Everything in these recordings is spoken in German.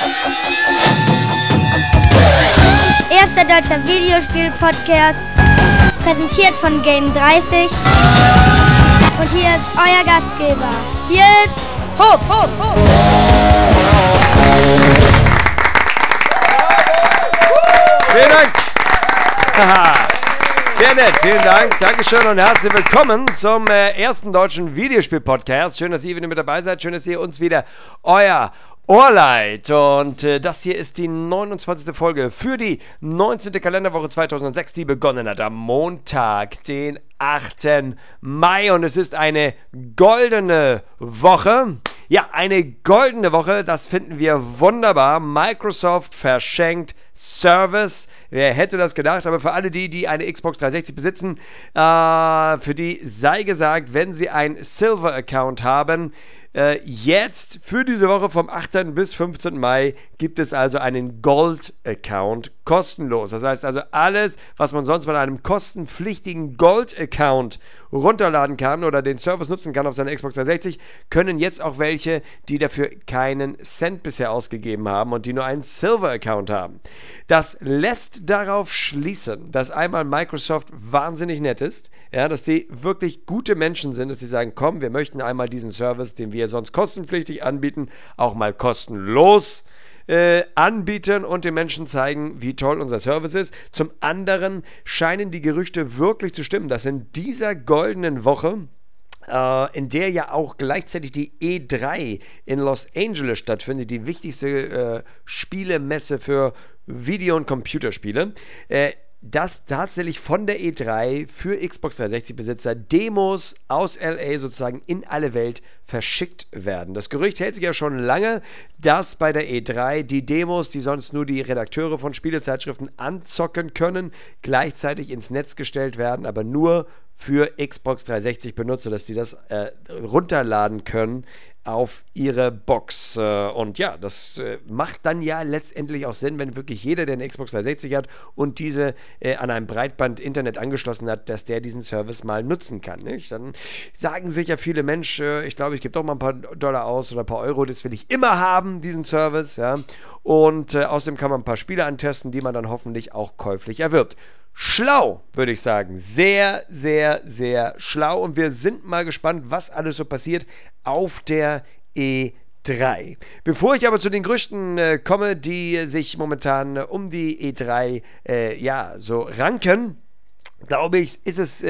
Erster deutscher Videospiel-Podcast, präsentiert von Game30. Und hier ist euer Gastgeber. Hier ist Hopp, Hopp, Hopp. Vielen Dank. Sehr nett, vielen Dank. Dankeschön und herzlich willkommen zum ersten deutschen Videospiel-Podcast. Schön, dass ihr wieder mit dabei seid. Schön, dass ihr uns wieder euer Ohr leiht. Und das hier ist die 29. Folge für die 19. Kalenderwoche 2006, die begonnen hat am Montag, den 8. Mai. Und es ist eine goldene Woche. Ja, eine goldene Woche, das finden wir wunderbar. Microsoft verschenkt Service. Wer hätte das gedacht? Aber für alle die eine Xbox 360 besitzen, für die sei gesagt, wenn sie einen Silver-Account haben, jetzt für diese Woche vom 8. bis 15. Mai gibt es also einen Gold-Account kostenlos. Das heißt also alles, was man sonst mit einem kostenpflichtigen Gold-Account runterladen kann oder den Service nutzen kann auf seiner Xbox 360, können jetzt auch welche, die dafür keinen Cent bisher ausgegeben haben und die nur einen Silver-Account haben. Das lässt darauf schließen, dass einmal Microsoft wahnsinnig nett ist, ja, dass die wirklich gute Menschen sind, dass sie sagen, komm, wir möchten einmal diesen Service, den wir sonst kostenpflichtig anbieten, auch mal kostenlos anbieten und den Menschen zeigen, wie toll unser Service ist. Zum anderen scheinen die Gerüchte wirklich zu stimmen, dass in dieser goldenen Woche, in der ja auch gleichzeitig die E3 in Los Angeles stattfindet, die wichtigste Spielemesse für Video- und Computerspiele, dass tatsächlich von der E3 für Xbox 360-Besitzer Demos aus LA sozusagen in alle Welt verschickt werden. Das Gerücht hält sich ja schon lange, dass bei der E3 die Demos, die sonst nur die Redakteure von Spielezeitschriften anzocken können, gleichzeitig ins Netz gestellt werden, aber nur für Xbox 360-Benutzer, dass die das runterladen können auf ihre Box. Und ja, das macht dann ja letztendlich auch Sinn, wenn wirklich jeder, der eine Xbox 360 hat und diese an einem Breitband-Internet angeschlossen hat, dass der diesen Service mal nutzen kann. Nicht? Dann sagen sich ja viele Menschen, ich glaube, ich gebe doch mal ein paar Dollar aus oder ein paar Euro, das will ich immer haben, diesen Service. Ja? Und außerdem kann man ein paar Spiele antesten, die man dann hoffentlich auch käuflich erwirbt. Schlau, würde ich sagen. Sehr, sehr, sehr schlau. Und wir sind mal gespannt, was alles so passiert auf der E3. Bevor ich aber zu den Gerüchten komme, die sich momentan um die E3 so ranken, glaube ich, ist es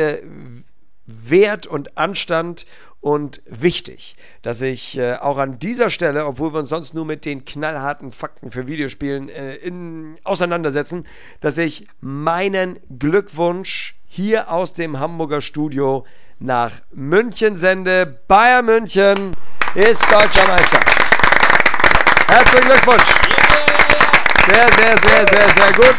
Wert und Anstand und wichtig, dass ich auch an dieser Stelle, obwohl wir uns sonst nur mit den knallharten Fakten für Videospielen auseinandersetzen, dass ich meinen Glückwunsch hier aus dem Hamburger Studio nach München sende. Bayern München ist deutscher Meister. Herzlichen Glückwunsch. Sehr, sehr, sehr, sehr, sehr gut.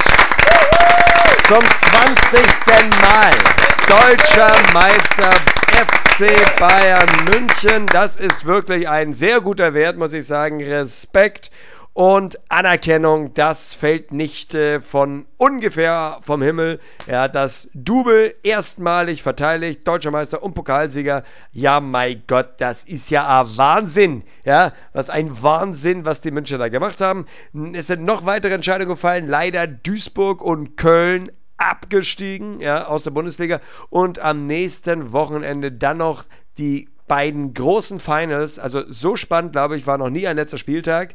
Zum 20. Mal deutscher Meister FC Bayern München. Das ist wirklich ein sehr guter Wert, muss ich sagen. Respekt und Anerkennung, das fällt nicht von ungefähr vom Himmel. Ja, das Double erstmalig verteidigt, deutscher Meister und Pokalsieger. Ja, mein Gott, das ist ja ein Wahnsinn. Ja, was ein Wahnsinn, was die Münchner da gemacht haben. Es sind noch weitere Entscheidungen gefallen. Leider Duisburg und Köln abgestiegen, ja, aus der Bundesliga. Und am nächsten Wochenende dann noch die beiden großen Finals, also so spannend, glaube ich, war noch nie ein letzter Spieltag.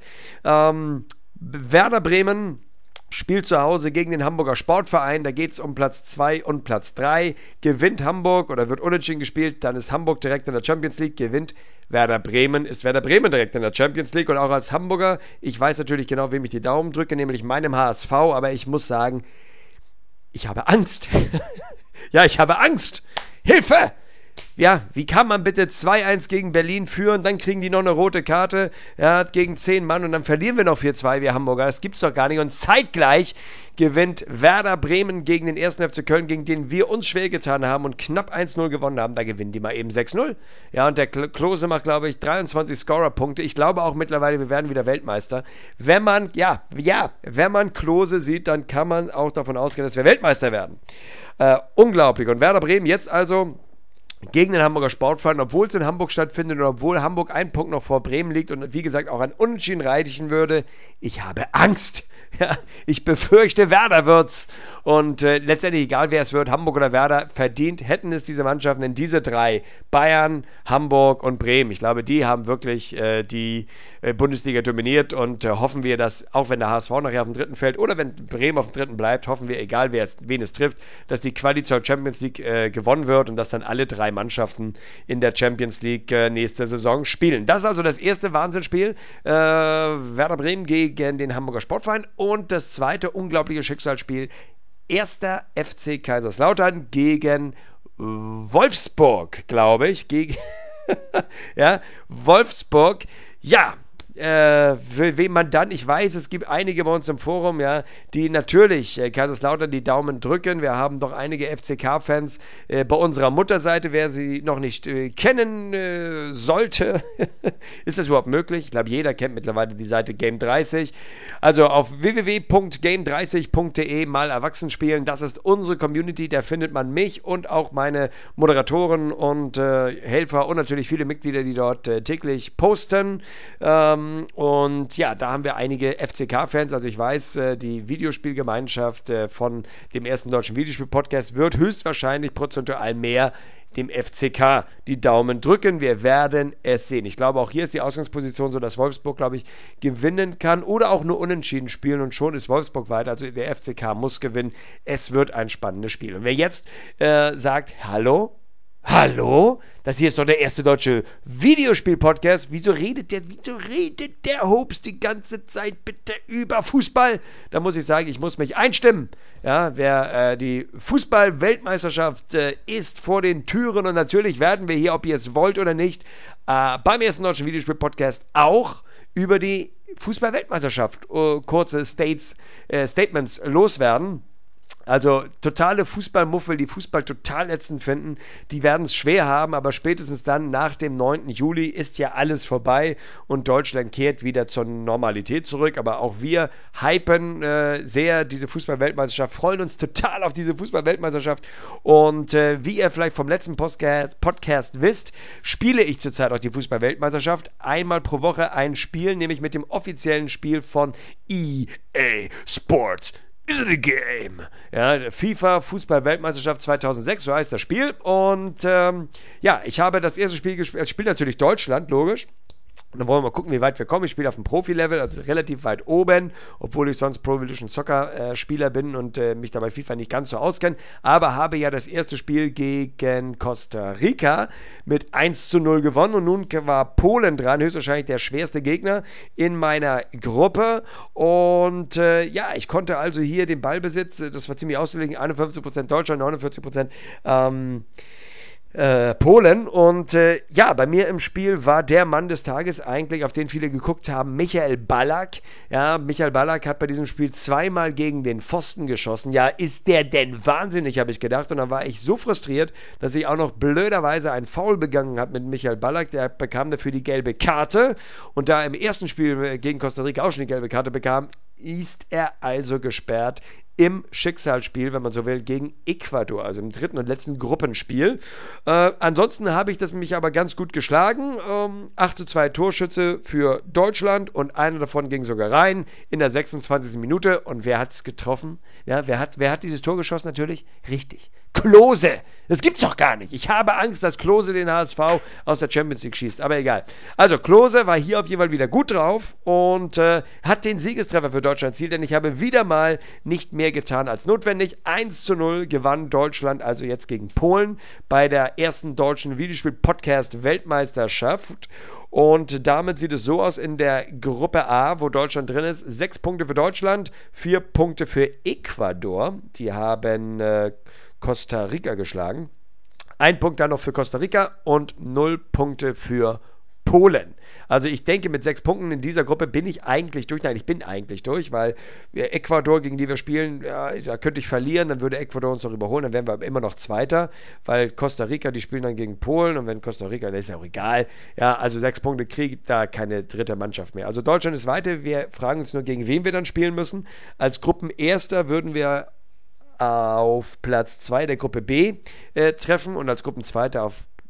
Werder Bremen spielt zu Hause gegen den Hamburger Sportverein, da geht es um Platz 2 und Platz 3. Gewinnt Hamburg oder wird unentschieden gespielt, dann ist Hamburg direkt in der Champions League, gewinnt Werder Bremen, ist Werder Bremen direkt in der Champions League. Und auch als Hamburger, ich weiß natürlich genau, wem ich die Daumen drücke, nämlich meinem HSV, aber ich muss sagen, ich habe Angst. Ja, ich habe Angst. Hilfe! Ja, wie kann man bitte 2-1 gegen Berlin führen, dann kriegen die noch eine rote Karte, ja, gegen 10 Mann und dann verlieren wir noch 4-2, wir Hamburger, das gibt's doch gar nicht. Und zeitgleich gewinnt Werder Bremen gegen den 1. FC Köln, gegen den wir uns schwer getan haben und knapp 1-0 gewonnen haben, da gewinnen die mal eben 6-0. Ja, und der Klose macht, glaube ich, 23 Scorer-Punkte. Ich glaube auch mittlerweile, wir werden wieder Weltmeister. Wenn man Klose sieht, dann kann man auch davon ausgehen, dass wir Weltmeister werden. Unglaublich. Und Werder Bremen jetzt also gegen den Hamburger Sportverein, obwohl es in Hamburg stattfindet und obwohl Hamburg einen Punkt noch vor Bremen liegt und wie gesagt auch ein Unentschieden reichen würde. Ich habe Angst. Ja, ich befürchte, Werder wird's. Und letztendlich, egal wer es wird, Hamburg oder Werder, verdient hätten es diese Mannschaften, denn diese drei, Bayern, Hamburg und Bremen, ich glaube, die haben wirklich die Bundesliga dominiert und hoffen wir, dass, auch wenn der HSV nachher auf dem dritten fällt oder wenn Bremen auf dem dritten bleibt, hoffen wir, egal wen es trifft, dass die Quali zur Champions League gewonnen wird und dass dann alle drei Mannschaften in der Champions League nächste Saison spielen. Das ist also das erste Wahnsinnsspiel. Werder Bremen gegen den Hamburger Sportverein. Und das zweite unglaubliche Schicksalsspiel, 1. FC Kaiserslautern gegen Wolfsburg, glaube ich. Ja, Wolfsburg. Ja, für wen man dann, ich weiß, es gibt einige bei uns im Forum, ja, die natürlich Kaiserslautern die Daumen drücken. Wir haben doch einige FCK-Fans bei unserer Mutterseite, wer sie noch nicht kennen sollte. Ist das überhaupt möglich? Ich glaube, jeder kennt mittlerweile die Seite Game30. Also auf www.game30.de mal erwachsen spielen. Das ist unsere Community, da findet man mich und auch meine Moderatoren und Helfer und natürlich viele Mitglieder, die dort täglich posten. Und ja, da haben wir einige FCK-Fans. Also ich weiß, die Videospielgemeinschaft von dem ersten deutschen Videospiel-Podcast wird höchstwahrscheinlich prozentual mehr dem FCK die Daumen drücken. Wir werden es sehen. Ich glaube, auch hier ist die Ausgangsposition so, dass Wolfsburg, glaube ich, gewinnen kann oder auch nur unentschieden spielen und schon ist Wolfsburg weiter. Also der FCK muss gewinnen. Es wird ein spannendes Spiel. Und wer jetzt sagt, hallo, das hier ist doch der erste deutsche Videospiel-Podcast. Wieso redet der Hobbs die ganze Zeit bitte über Fußball? Da muss ich sagen, ich muss mich einstimmen. Ja, die Fußball-Weltmeisterschaft ist vor den Türen und natürlich werden wir hier, ob ihr es wollt oder nicht, beim ersten deutschen Videospiel-Podcast auch über die Fußball-Weltmeisterschaft kurze Statements loswerden. Also totale Fußballmuffel, die Fußball total ätzend finden, die werden es schwer haben, aber spätestens dann nach dem 9. Juli ist ja alles vorbei und Deutschland kehrt wieder zur Normalität zurück. Aber auch wir hypen sehr diese Fußball-Weltmeisterschaft, freuen uns total auf diese Fußball-Weltmeisterschaft und wie ihr vielleicht vom letzten Podcast wisst, spiele ich zurzeit auch die Fußball-Weltmeisterschaft. Einmal pro Woche ein Spiel, nämlich mit dem offiziellen Spiel von EA Sports. Is it a game? Ja, FIFA Fußball-Weltmeisterschaft 2006, so heißt das Spiel. Und ja, ich habe das erste Spiel gespielt. Ich spiele natürlich Deutschland, logisch. Und dann wollen wir mal gucken, wie weit wir kommen. Ich spiele auf dem Profi-Level, also relativ weit oben, obwohl ich sonst Pro Evolution Soccer Spieler bin und mich dabei FIFA nicht ganz so auskenne. Aber habe ja das erste Spiel gegen Costa Rica mit 1:0 gewonnen. Und nun war Polen dran, höchstwahrscheinlich der schwerste Gegner in meiner Gruppe. Und ja, ich konnte also hier den Ballbesitz, das war ziemlich ausgeglichen, 51% Deutschland, 49% Polen und ja, bei mir im Spiel war der Mann des Tages eigentlich, auf den viele geguckt haben, Michael Ballack. Ja, Michael Ballack hat bei diesem Spiel zweimal gegen den Pfosten geschossen. Ja, ist der denn wahnsinnig, habe ich gedacht. Und dann war ich so frustriert, dass ich auch noch blöderweise einen Foul begangen habe mit Michael Ballack. Der bekam dafür die gelbe Karte. Und da im ersten Spiel gegen Costa Rica auch schon die gelbe Karte bekam, ist er also gesperrt im Schicksalsspiel, wenn man so will, gegen Ecuador, also im dritten und letzten Gruppenspiel. Ansonsten habe ich das mich aber ganz gut geschlagen. 8:2 Torschütze für Deutschland und einer davon ging sogar rein in der 26. Minute. Und wer hat es getroffen? Ja, wer hat dieses Tor geschossen? Natürlich, richtig, Klose. Das gibt's doch gar nicht. Ich habe Angst, dass Klose den HSV aus der Champions League schießt, aber egal. Also Klose war hier auf jeden Fall wieder gut drauf und hat den Siegestreffer für Deutschland erzielt, denn ich habe wieder mal nicht mehr getan als notwendig. 1:0 gewann Deutschland also jetzt gegen Polen bei der ersten deutschen Videospiel-Podcast-Weltmeisterschaft. Und damit sieht es so aus in der Gruppe A, wo Deutschland drin ist. 6 Punkte für Deutschland, 4 Punkte für Ecuador. Die haben Costa Rica geschlagen. 1 Punkt dann noch für Costa Rica und 0 Punkte für Polen. Also ich denke, mit 6 Punkten in dieser Gruppe bin ich eigentlich durch. Nein, ich bin eigentlich durch, weil Ecuador, gegen die wir spielen, ja, da könnte ich verlieren, dann würde Ecuador uns noch überholen, dann wären wir immer noch Zweiter, weil Costa Rica, die spielen dann gegen Polen und wenn Costa Rica, dann ist ja auch egal. Ja, also 6 Punkte kriegt da keine dritte Mannschaft mehr. Also Deutschland ist weiter. Wir fragen uns nur, gegen wen wir dann spielen müssen. Als Gruppenerster würden wir auf Platz 2 der Gruppe B treffen und als Gruppenzweiter auf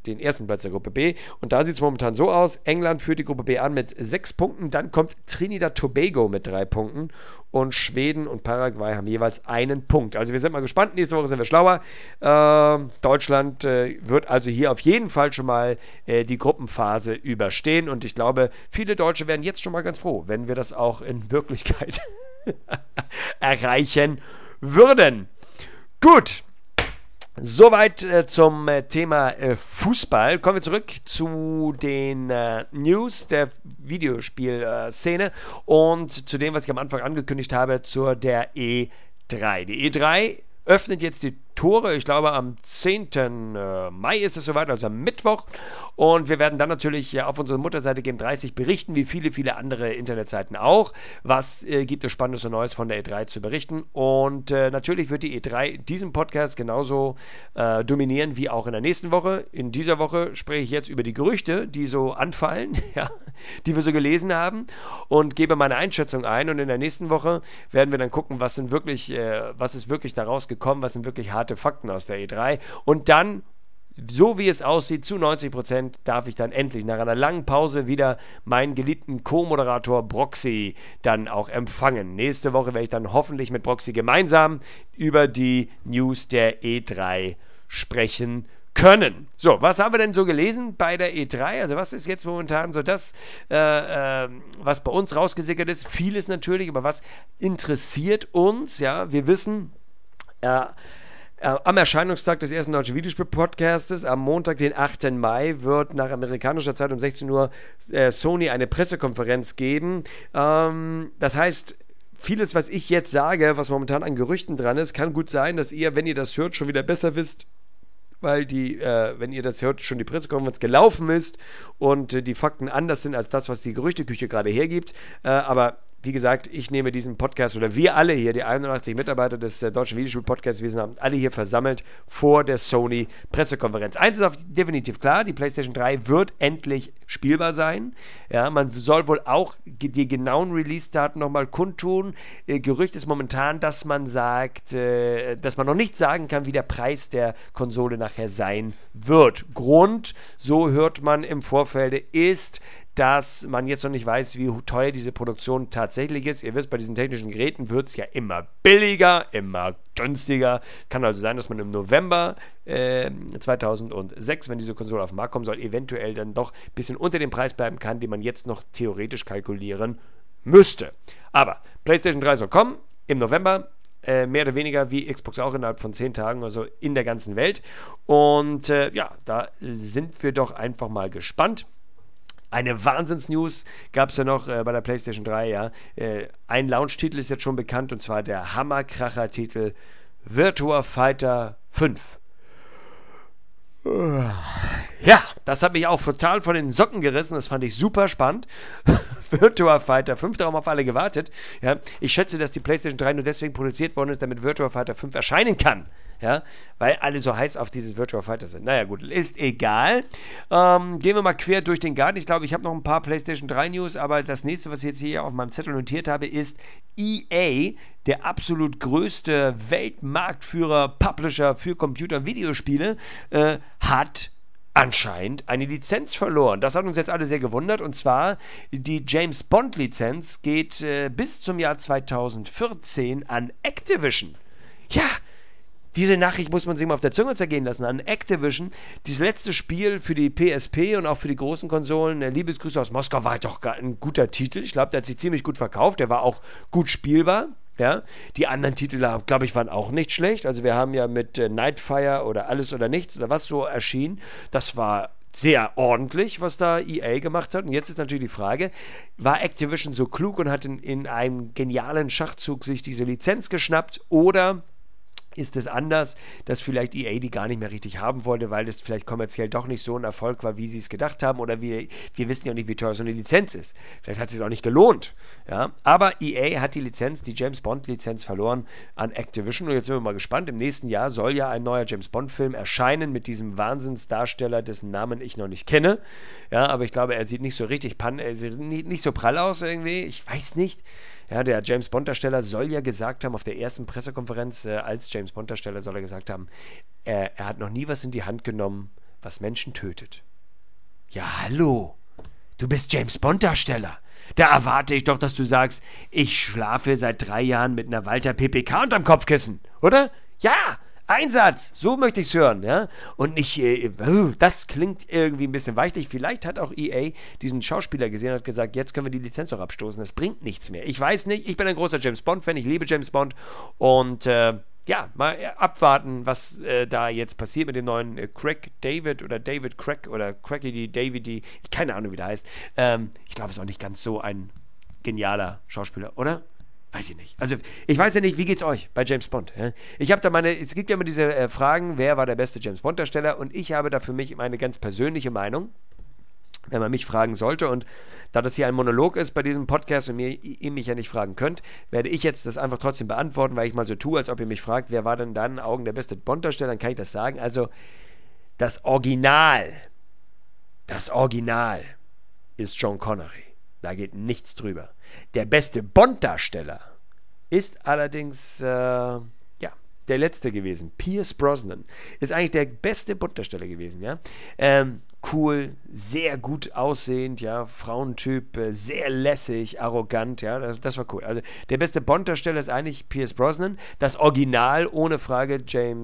den ersten Platz der Gruppe B. Und da sieht es momentan so aus: England führt die Gruppe B an mit 6 Punkten, dann kommt Trinidad Tobago mit 3 Punkten und Schweden und Paraguay haben jeweils 1 Punkt. Also wir sind mal gespannt, nächste Woche sind wir schlauer. Deutschland wird also hier auf jeden Fall schon mal die Gruppenphase überstehen und ich glaube, viele Deutsche wären jetzt schon mal ganz froh, wenn wir das auch in Wirklichkeit erreichen würden. Gut. Soweit zum Thema Fußball. Kommen wir zurück zu den News der Videospielszene und zu dem, was ich am Anfang angekündigt habe, der E3. Die E3 öffnet jetzt die Tore, ich glaube am 10. Mai ist es soweit, also am Mittwoch. Und wir werden dann natürlich auf unserer Mutterseite Game30 berichten, wie viele, viele andere Internetseiten auch. Was gibt es Spannendes und Neues von der E3 zu berichten? Und natürlich wird die E3 diesen Podcast genauso dominieren wie auch in der nächsten Woche. In dieser Woche spreche ich jetzt über die Gerüchte, die so anfallen, ja, die wir so gelesen haben und gebe meine Einschätzung ein. Und in der nächsten Woche werden wir dann gucken, was ist wirklich daraus gekommen, was sind wirklich harte Fakten aus der E3. Und dann, so wie es aussieht, zu 90% darf ich dann endlich nach einer langen Pause wieder meinen geliebten Co-Moderator Broxy dann auch empfangen. Nächste Woche werde ich dann hoffentlich mit Broxy gemeinsam über die News der E3 sprechen können. So, was haben wir denn so gelesen bei der E3? Also was ist jetzt momentan so das, was bei uns rausgesickert ist? Vieles natürlich, aber was interessiert uns? Ja, wir wissen, am Erscheinungstag des ersten deutschen Videospiel-Podcastes, am Montag, den 8. Mai, wird nach amerikanischer Zeit um 16 Uhr Sony eine Pressekonferenz geben. Das heißt, vieles, was ich jetzt sage, was momentan an Gerüchten dran ist, kann gut sein, dass ihr, wenn ihr das hört, schon wieder besser wisst, weil wenn ihr das hört, schon die Pressekonferenz gelaufen ist und die Fakten anders sind als das, was die Gerüchteküche gerade hergibt. Aber wie gesagt, ich nehme diesen Podcast, oder wir alle hier, die 81 Mitarbeiter des deutschen Videospiel-Podcasts, wir sind alle hier versammelt vor der Sony-Pressekonferenz. Eins ist definitiv klar, die PlayStation 3 wird endlich spielbar sein. Ja, man soll wohl auch die genauen Release-Daten nochmal kundtun. Gerücht ist momentan, dass man sagt, dass man noch nicht sagen kann, wie der Preis der Konsole nachher sein wird. Grund, so hört man im Vorfeld, ist, dass man jetzt noch nicht weiß, wie teuer diese Produktion tatsächlich ist. Ihr wisst, bei diesen technischen Geräten wird es ja immer billiger, immer günstiger. Kann also sein, dass man im November 2006, wenn diese Konsole auf den Markt kommen soll, eventuell dann doch ein bisschen unter dem Preis bleiben kann, den man jetzt noch theoretisch kalkulieren müsste. Aber PlayStation 3 soll kommen im November. Mehr oder weniger wie Xbox auch innerhalb von 10 Tagen, also in der ganzen Welt. Und ja, da sind wir doch einfach mal gespannt. Eine Wahnsinns-News gab es ja noch bei der PlayStation 3, ja. Ein Launch-Titel ist jetzt schon bekannt, und zwar der Hammerkracher-Titel Virtua Fighter 5. Ja, das hat mich auch total von den Socken gerissen, das fand ich super spannend. Virtua Fighter 5, darum auf alle gewartet. Ja. Ich schätze, dass die PlayStation 3 nur deswegen produziert worden ist, damit Virtua Fighter 5 erscheinen kann. Ja, weil alle so heiß auf dieses Virtua Fighter sind. Naja gut, ist egal. Gehen wir mal quer durch den Garten. Ich glaube, ich habe noch ein paar PlayStation 3 News, aber das nächste, was ich jetzt hier auf meinem Zettel notiert habe, ist EA, der absolut größte Weltmarktführer, Publisher für Computer- und Videospiele, hat anscheinend eine Lizenz verloren. Das hat uns jetzt alle sehr gewundert, und zwar die James Bond Lizenz geht bis zum Jahr 2014 an Activision. Ja, diese Nachricht muss man sich mal auf der Zunge zergehen lassen. An Activision, das letzte Spiel für die PSP und auch für die großen Konsolen, Liebesgrüße aus Moskau, war doch ein guter Titel. Ich glaube, der hat sich ziemlich gut verkauft. Der war auch gut spielbar. Ja, die anderen Titel, glaube ich, waren auch nicht schlecht. Also wir haben ja mit Nightfire oder Alles oder Nichts oder was so erschien. Das war sehr ordentlich, was da EA gemacht hat. Und jetzt ist natürlich die Frage, war Activision so klug und hat in einem genialen Schachzug sich diese Lizenz geschnappt, oder ist es anders, dass vielleicht EA die gar nicht mehr richtig haben wollte, weil das vielleicht kommerziell doch nicht so ein Erfolg war, wie sie es gedacht haben, oder wir wissen ja auch nicht, wie teuer so eine Lizenz ist. Vielleicht hat es sich auch nicht gelohnt. Ja? Aber EA hat die Lizenz, die James Bond Lizenz, verloren an Activision, und jetzt sind wir mal gespannt. Im nächsten Jahr soll ja ein neuer James Bond Film erscheinen mit diesem Wahnsinnsdarsteller, dessen Namen ich noch nicht kenne. Ja, aber ich glaube, er sieht nicht so richtig nicht so prall aus irgendwie. Ich weiß nicht. Ja, der James Bond-Darsteller soll ja gesagt haben, auf der ersten Pressekonferenz als James Bond-Darsteller soll er gesagt haben, er hat noch nie was in die Hand genommen, was Menschen tötet. Ja, hallo. Du bist James Bond-Darsteller. Da erwarte ich doch, dass du sagst, ich schlafe seit 3 Jahren mit einer Walter PPK unterm Kopfkissen, oder? Ja, Einsatz, so möchte ich es hören, ja. Und nicht, das klingt irgendwie ein bisschen weichlich. Vielleicht hat auch EA diesen Schauspieler gesehen und hat gesagt, jetzt können wir die Lizenz auch abstoßen, das bringt nichts mehr. Ich weiß nicht, ich bin ein großer James Bond-Fan, ich liebe James Bond und ja, mal abwarten, was da jetzt passiert mit dem neuen Craig David oder David Craig oder Cracky David, keine Ahnung, wie der heißt. Ich glaube, es ist auch nicht ganz so ein genialer Schauspieler, oder? Weiß ich nicht. Also, ich weiß ja nicht, wie geht's euch bei James Bond? Ja? Ich habe da es gibt ja immer diese Fragen, wer war der beste James Bond-Darsteller? Und ich habe da für mich meine ganz persönliche Meinung, wenn man mich fragen sollte. Und da das hier ein Monolog ist bei diesem Podcast und ihr mich ja nicht fragen könnt, werde ich jetzt das einfach trotzdem beantworten, weil ich mal so tue, als ob ihr mich fragt, wer war denn in deinen Augen der beste Bond-Darsteller? Dann kann ich das sagen. Also, das Original ist Sean Connery. Da geht nichts drüber. Der beste Bond-Darsteller ist allerdings, der letzte gewesen. Pierce Brosnan ist eigentlich der beste Bond-Darsteller gewesen, ja. Cool, sehr gut aussehend, ja, Frauentyp, sehr lässig, arrogant, ja, das war cool. Also der beste Bond-Darsteller ist eigentlich Pierce Brosnan. Das Original, ohne Frage,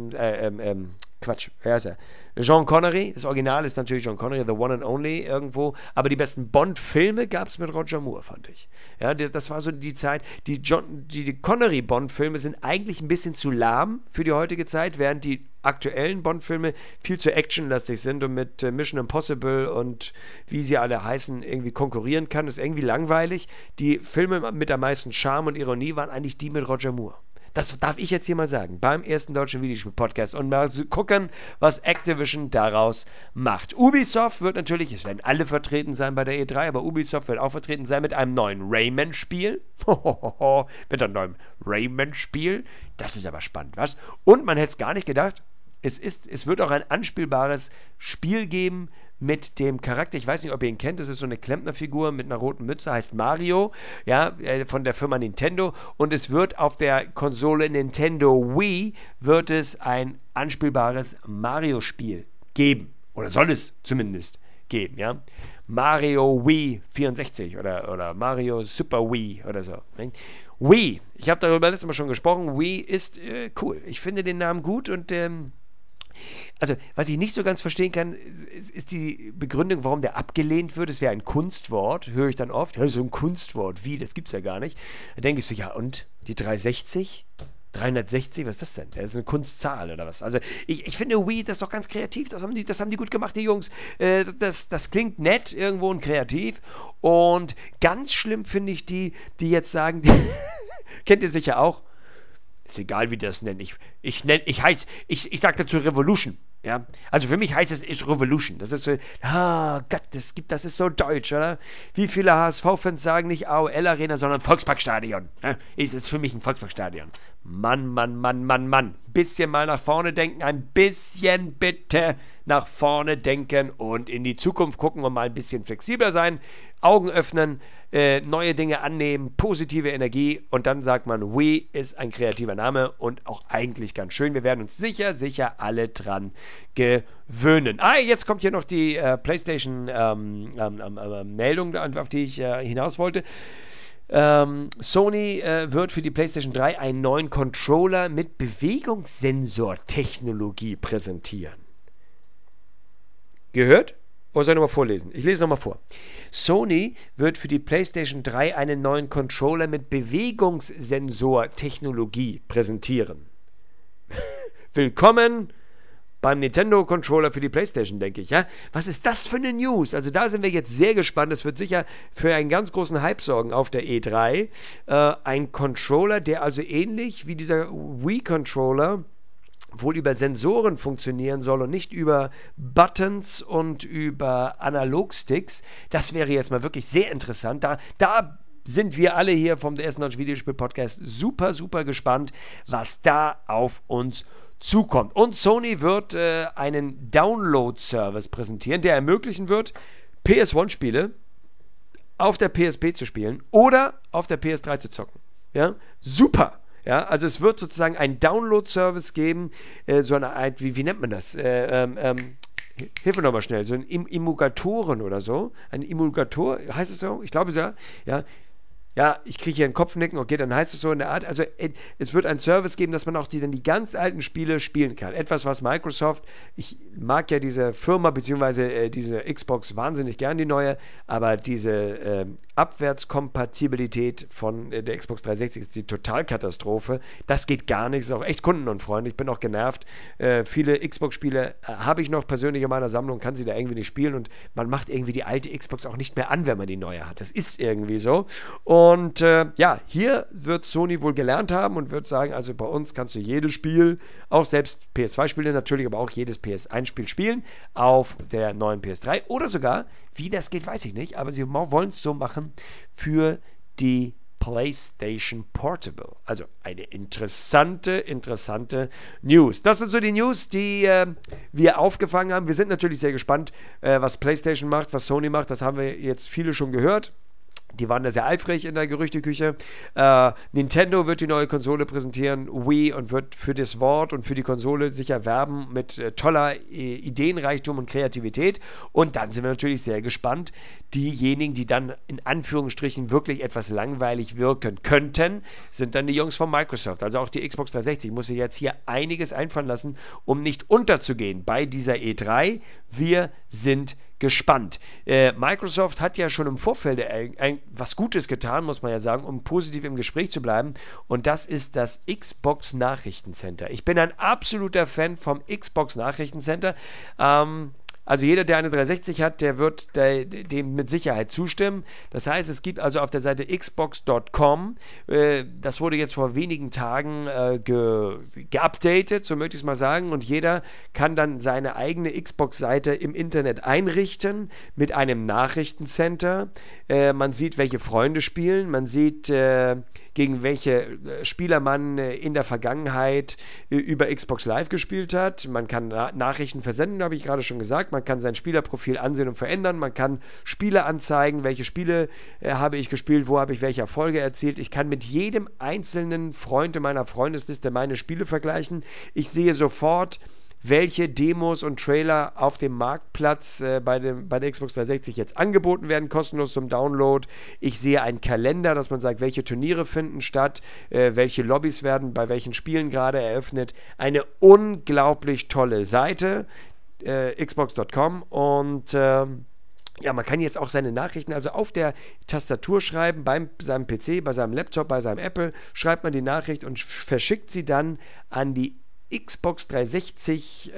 wer heißt er? Sean Connery, das Original ist natürlich Sean Connery, the one and only irgendwo, aber die besten Bond-Filme gab es mit Roger Moore, fand ich. Ja, das war so die Zeit, die Connery-Bond-Filme sind eigentlich ein bisschen zu lahm für die heutige Zeit, während die aktuellen Bond-Filme viel zu actionlastig sind und mit Mission Impossible und wie sie alle heißen, irgendwie konkurrieren kann. Das ist irgendwie langweilig. Die Filme mit am meisten Charme und Ironie waren eigentlich die mit Roger Moore. Das darf ich jetzt hier mal sagen, beim ersten deutschen Videospiel-Podcast und mal gucken, was Activision daraus macht. Ubisoft wird natürlich, es werden alle vertreten sein bei der E3, aber Ubisoft wird auch vertreten sein mit einem neuen Rayman-Spiel. Mit einem neuen Rayman-Spiel. Das ist aber spannend, was? Und man hätte es gar nicht gedacht, es wird auch ein anspielbares Spiel geben mit dem Charakter, ich weiß nicht, ob ihr ihn kennt, das ist so eine Klempnerfigur mit einer roten Mütze, heißt Mario, ja, von der Firma Nintendo, und es wird auf der Konsole Nintendo Wii, wird es ein anspielbares Mario-Spiel geben, oder soll es zumindest geben, ja, Mario Wii 64 oder Mario Super Wii oder so. Wii, ich habe darüber letztes Mal schon gesprochen, Wii ist cool, ich finde den Namen gut und also, was ich nicht so ganz verstehen kann, ist die Begründung, warum der abgelehnt wird. Es wäre ein Kunstwort, höre ich dann oft. Ja, so ein Kunstwort, wie? Das gibt's ja gar nicht. Da denke ich so, ja und? Die 360? 360? Was ist das denn? Das ist eine Kunstzahl oder was? Also, ich finde Wii, das ist doch ganz kreativ. Das haben die gut gemacht, die Jungs. Das klingt nett irgendwo und kreativ. Und ganz schlimm finde ich die jetzt sagen, kennt ihr sicher auch, ist egal, wie die das nennen. Ich sage dazu Revolution. Ja? Also für mich heißt es Revolution. Das ist so, Gott, das ist so deutsch, oder? Wie viele HSV-Fans sagen nicht AOL Arena, sondern Volksparkstadion. Ja? Das ist für mich ein Volksparkstadion. Mann. Bisschen mal nach vorne denken, ein bisschen bitte nach vorne denken und in die Zukunft gucken und mal ein bisschen flexibler sein, Augen öffnen, neue Dinge annehmen, positive Energie, und dann sagt man, Wii ist ein kreativer Name und auch eigentlich ganz schön. Wir werden uns sicher alle dran gewöhnen. Jetzt kommt hier noch die PlayStation Meldung, auf die ich hinaus wollte. Sony wird für die PlayStation 3 einen neuen Controller mit Bewegungssensor-Technologie präsentieren. Gehört? Oder soll ich nochmal vorlesen? Ich lese nochmal vor. Sony wird für die PlayStation 3 einen neuen Controller mit Bewegungssensor-Technologie präsentieren. Willkommen beim Nintendo-Controller für die PlayStation, denke ich. Ja? Was ist das für eine News? Also da sind wir jetzt sehr gespannt. Das wird sicher für einen ganz großen Hype sorgen auf der E3. Ein Controller, der also ähnlich wie dieser Wii-Controller wohl über Sensoren funktionieren soll und nicht über Buttons und über Analogsticks. Das wäre jetzt mal wirklich sehr interessant. Da sind wir alle hier vom ersten deutschen Videospiel-Podcast super gespannt, was da auf uns zukommt. Und Sony wird einen Download-Service präsentieren, der ermöglichen wird, PS1-Spiele auf der PSP zu spielen oder auf der PS3 zu zocken. Ja, super! Ja, also es wird sozusagen einen Download-Service geben, so eine Art, wie nennt man das? hilf mir nochmal schnell, so ein Emulgatoren oder so. Ein Emulgator, heißt es so? Ich glaube so, ja. Ja, ich kriege hier einen Kopfnicken, okay, dann heißt es so in der Art, also es wird einen Service geben, dass man auch die ganz alten Spiele spielen kann. Etwas, was Microsoft, ich mag ja diese Firma, beziehungsweise diese Xbox wahnsinnig gern, die neue, aber diese Abwärtskompatibilität von der Xbox 360 ist die Totalkatastrophe. Das geht gar nicht, ist auch echt kundenunfreundlich, ich bin auch genervt. Viele Xbox-Spiele habe ich noch persönlich in meiner Sammlung, kann sie da irgendwie nicht spielen und man macht irgendwie die alte Xbox auch nicht mehr an, wenn man die neue hat. Das ist irgendwie so. Und ja, hier wird Sony wohl gelernt haben und wird sagen, also bei uns kannst du jedes Spiel, auch selbst PS2-Spiele natürlich, aber auch jedes PS1-Spiel spielen auf der neuen PS3 oder sogar, wie das geht, weiß ich nicht, aber sie wollen es so machen für die PlayStation Portable. Also eine interessante News. Das sind so die News, die wir aufgefangen haben. Wir sind natürlich sehr gespannt, was PlayStation macht, was Sony macht. Das haben wir jetzt viele schon gehört. Die waren da sehr eifrig in der Gerüchteküche. Nintendo wird die neue Konsole präsentieren, Wii, und wird für das Wort und für die Konsole sicher werben mit toller Ideenreichtum und Kreativität. Und dann sind wir natürlich sehr gespannt. Diejenigen, die dann in Anführungsstrichen wirklich etwas langweilig wirken könnten, sind dann die Jungs von Microsoft. Also auch die Xbox 360 muss sich jetzt hier einiges einfallen lassen, um nicht unterzugehen bei dieser E3. Wir sind gespannt. Microsoft hat ja schon im Vorfeld was Gutes getan, muss man ja sagen, um positiv im Gespräch zu bleiben. Und das ist das Xbox Nachrichtencenter. Ich bin ein absoluter Fan vom Xbox Nachrichtencenter. Also jeder, der eine 360 hat, der wird dem mit Sicherheit zustimmen. Das heißt, es gibt also auf der Seite xbox.com, das wurde jetzt vor wenigen Tagen geupdatet, so möchte ich es mal sagen, und jeder kann dann seine eigene Xbox-Seite im Internet einrichten mit einem Nachrichtencenter. Man sieht, welche Freunde spielen, man sieht, gegen welche Spieler man in der Vergangenheit über Xbox Live gespielt hat. Man kann Nachrichten versenden, habe ich gerade schon gesagt. Man kann sein Spielerprofil ansehen und verändern. Man kann Spiele anzeigen, welche Spiele habe ich gespielt, wo habe ich welche Erfolge erzielt. Ich kann mit jedem einzelnen Freund in meiner Freundesliste meine Spiele vergleichen. Ich sehe sofort, welche Demos und Trailer auf dem Marktplatz bei der Xbox 360 jetzt angeboten werden, kostenlos zum Download. Ich sehe einen Kalender, dass man sagt, welche Turniere finden statt, welche Lobbys werden bei welchen Spielen gerade eröffnet. Eine unglaublich tolle Seite, xbox.com, und ja, man kann jetzt auch seine Nachrichten also auf der Tastatur schreiben, bei seinem PC, bei seinem Laptop, bei seinem Apple, schreibt man die Nachricht und verschickt sie dann an die Xbox 360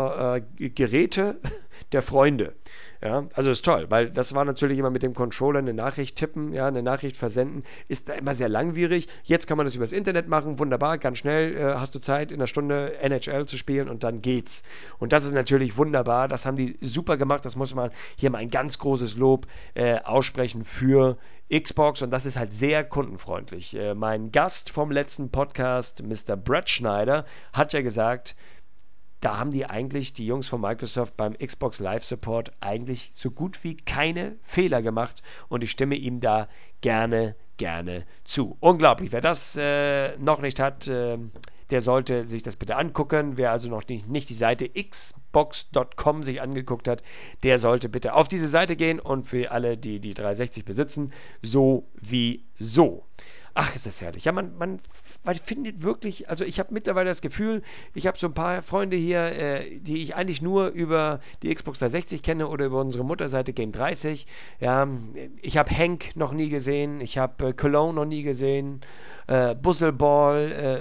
Geräte der Freunde. Ja, also ist toll, weil das war natürlich immer mit dem Controller eine Nachricht tippen, ja, eine Nachricht versenden, ist da immer sehr langwierig. Jetzt kann man das übers Internet machen, wunderbar, ganz schnell hast du Zeit, in einer Stunde NHL zu spielen und dann geht's. Und das ist natürlich wunderbar, das haben die super gemacht, das muss man hier mal ein ganz großes Lob aussprechen für Xbox, und das ist halt sehr kundenfreundlich. Mein Gast vom letzten Podcast, Mr. Brett Schneider, hat ja gesagt, da haben die Jungs von Microsoft beim Xbox Live Support eigentlich so gut wie keine Fehler gemacht, und ich stimme ihm da gerne zu. Unglaublich, wer das noch nicht hat, der sollte sich das bitte angucken. Wer also noch nicht die Seite xbox.com sich angeguckt hat, der sollte bitte auf diese Seite gehen, und für alle, die 360 besitzen, sowieso. Ach, ist das herrlich. Ja, man findet wirklich, also ich habe mittlerweile das Gefühl, ich habe so ein paar Freunde hier, die ich eigentlich nur über die Xbox 360 kenne oder über unsere Mutterseite Game30. Ja, ich habe Hank noch nie gesehen, ich habe Cologne noch nie gesehen, Busselball,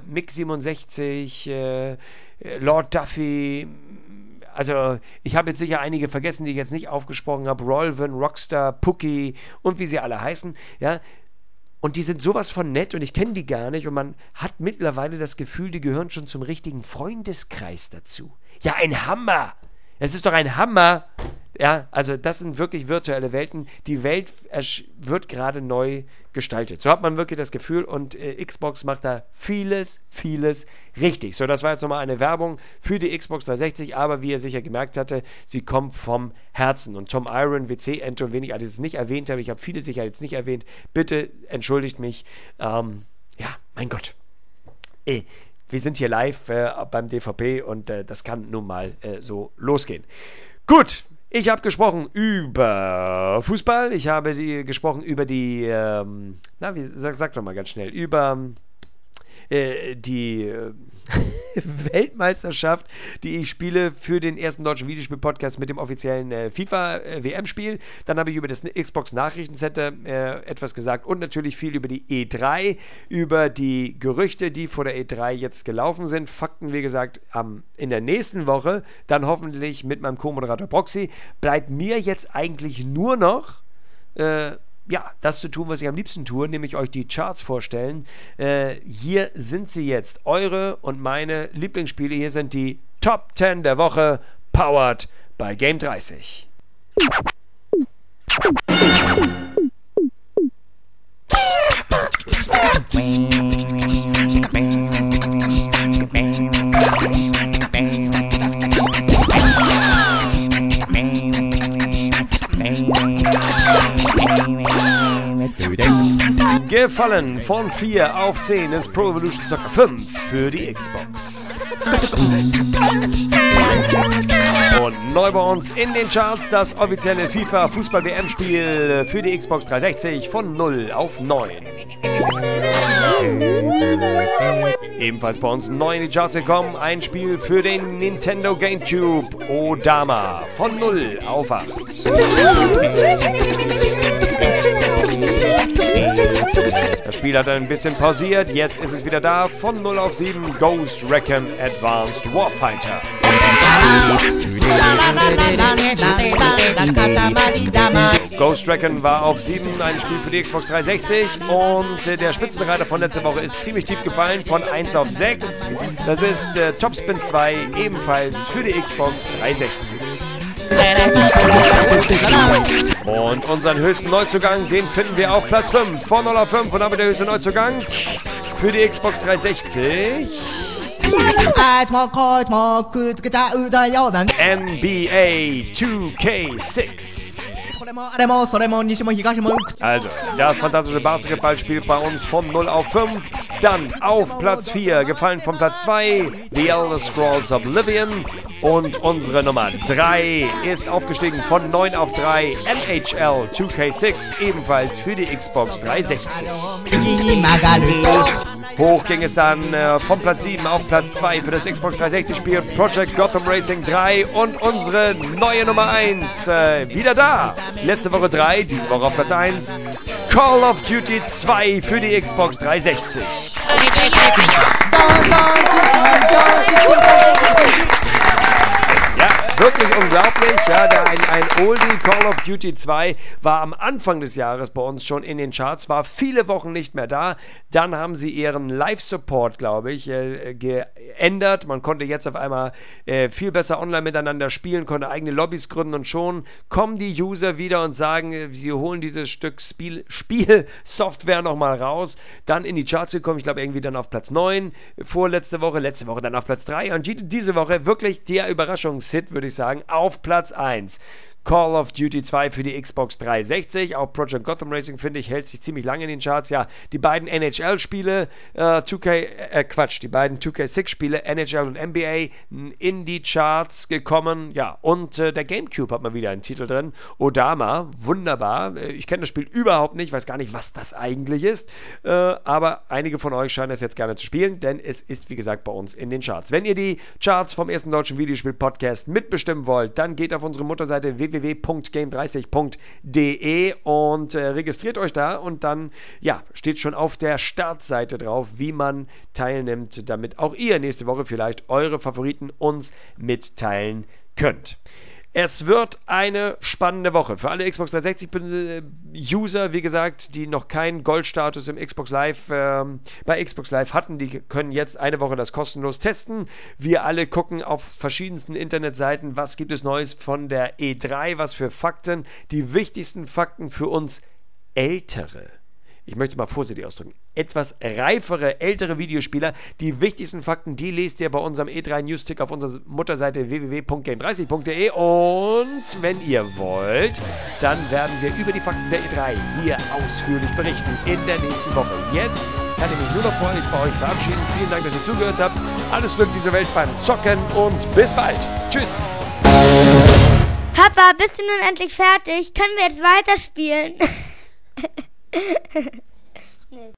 Mick67, Lord Duffy. Also, ich habe jetzt sicher einige vergessen, die ich jetzt nicht aufgesprochen habe. Rolven, Rockstar, Pookie und wie sie alle heißen, ja. Und die sind sowas von nett, und ich kenne die gar nicht, und man hat mittlerweile das Gefühl, die gehören schon zum richtigen Freundeskreis dazu. Ja, ein Hammer! Es ist doch ein Hammer! Ja, also das sind wirklich virtuelle Welten. Die Welt wird gerade neu gestaltet. So hat man wirklich das Gefühl, und Xbox macht da vieles richtig. So, das war jetzt nochmal eine Werbung für die Xbox 360, aber wie ihr sicher gemerkt hatte, sie kommt vom Herzen. Und Tom Iron, WC-Ente, und wen ich alles nicht erwähnt habe, ich habe viele sicher jetzt nicht erwähnt, bitte entschuldigt mich. Ja, mein Gott. Wir sind hier live beim DVP, und das kann nun mal so losgehen. Gut, ich habe gesprochen über Fußball. Ich habe gesprochen über die, sag doch mal ganz schnell, über die Weltmeisterschaft, die ich spiele für den ersten deutschen Videospiel-Podcast mit dem offiziellen FIFA-WM-Spiel. Dann habe ich über das Xbox-Nachrichtencenter etwas gesagt und natürlich viel über die E3, über die Gerüchte, die vor der E3 jetzt gelaufen sind. Fakten, wie gesagt, in der nächsten Woche, dann hoffentlich mit meinem Co-Moderator Proxy. Bleibt mir jetzt eigentlich nur noch das zu tun, was ich am liebsten tue, nämlich euch die Charts vorstellen. Hier sind sie jetzt, eure und meine Lieblingsspiele. Hier sind die Top 10 der Woche, powered by Game 30. Gefallen von 4 auf 10 ist Pro Evolution Soccer 5 für die Xbox. Und neu bei uns in den Charts das offizielle FIFA Fußball WM-Spiel für die Xbox 360 von 0 auf 9. Ebenfalls bei uns neu in die Charts gekommen, ein Spiel für den Nintendo GameCube, Odama, von 0 auf 8. Das Spiel hat ein bisschen pausiert, jetzt ist es wieder da, von 0 auf 7, Ghost Recon Advanced Warfighter. Ghost Recon war auf 7, ein Spiel für die Xbox 360 und der Spitzenreiter von letzter Woche ist ziemlich tief gefallen, von 1 auf 6. Das ist Topspin 2, ebenfalls für die Xbox 360. Und unseren höchsten Neuzugang, den finden wir auf Platz 5, von 0 auf 5 und damit der höchste Neuzugang für die Xbox 360. NBA 2K6. Also, das fantastische Basketballspiel bei uns von 0 auf 5. Dann auf Platz 4, gefallen von Platz 2, The Elder Scrolls Oblivion. Und unsere Nummer 3 ist aufgestiegen von 9 auf 3, NHL 2K6, ebenfalls für die Xbox 360. Hoch ging es dann von Platz 7 auf Platz 2 für das Xbox 360 Spiel Project Gotham Racing 3 und unsere neue Nummer 1 wieder da. Letzte Woche 3, diese Woche auf Platz 1, Call of Duty 2 für die Xbox 360. Wirklich unglaublich, ja, ein Oldie Call of Duty 2 war am Anfang des Jahres bei uns schon in den Charts, war viele Wochen nicht mehr da, dann haben sie ihren Live-Support, glaube ich, geändert, man konnte jetzt auf einmal viel besser online miteinander spielen, konnte eigene Lobbys gründen und schon kommen die User wieder und sagen, sie holen dieses Stück Spielsoftware nochmal raus, dann in die Charts gekommen, ich glaube irgendwie dann auf Platz 9, letzte Woche dann auf Platz 3 und diese Woche wirklich der Überraschungshit, würde ich sagen, auf Platz 1. Call of Duty 2 für die Xbox 360. Auch Project Gotham Racing, finde ich, hält sich ziemlich lange in den Charts. Ja, die beiden NHL-Spiele, die beiden 2K6-Spiele, NHL und NBA, in die Charts gekommen. Ja, und der GameCube hat mal wieder einen Titel drin. Odama, wunderbar. Ich kenne das Spiel überhaupt nicht, weiß gar nicht, was das eigentlich ist. Aber einige von euch scheinen es jetzt gerne zu spielen, denn es ist, wie gesagt, bei uns in den Charts. Wenn ihr die Charts vom ersten deutschen Videospiel-Podcast mitbestimmen wollt, dann geht auf unsere Mutterseite www.game30.de und registriert euch da und dann steht schon auf der Startseite drauf, wie man teilnimmt, damit auch ihr nächste Woche vielleicht eure Favoriten uns mitteilen könnt. Es wird eine spannende Woche für alle Xbox 360-User, wie gesagt, die noch keinen Goldstatus im Xbox Live, bei Xbox Live hatten. Die können jetzt eine Woche das kostenlos testen. Wir alle gucken auf verschiedensten Internetseiten, was gibt es Neues von der E3, was für Fakten, die wichtigsten Fakten für uns Ältere. Ich möchte mal vorsichtig ausdrücken, etwas reifere, ältere Videospieler. Die wichtigsten Fakten, die lest ihr bei unserem E3 Newstick auf unserer Mutterseite www.game30.de und wenn ihr wollt, dann werden wir über die Fakten der E3 hier ausführlich berichten in der nächsten Woche. Jetzt kann ich mich nur noch bei euch verabschieden. Vielen Dank, dass ihr zugehört habt. Alles Glück dieser Welt beim Zocken und bis bald. Tschüss. Papa, bist du nun endlich fertig? Können wir jetzt weiterspielen? Nee.